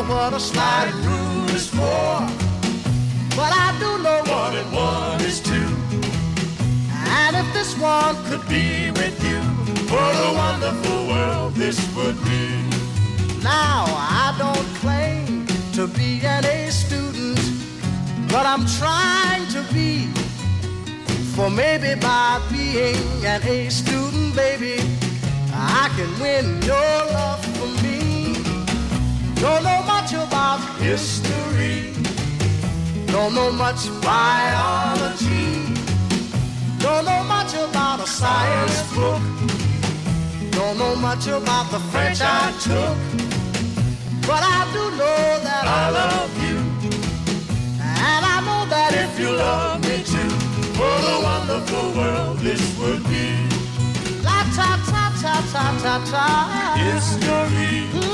know what a sliding rule is for, but I do know 1 and 1 is 2. And if this one could be with you, what a wonderful world this would be. Now, I don't claim to be an A student, but I'm trying to be. For maybe by being an A student, baby, I can win your love for me. Don't know much about history, don't know much biology, don't know much about a science book, don't know much about the French I took, but I do know that I love you, and I know that if you love me too, what a wonderful world this would be. La ta ta ta ta ta ta. History.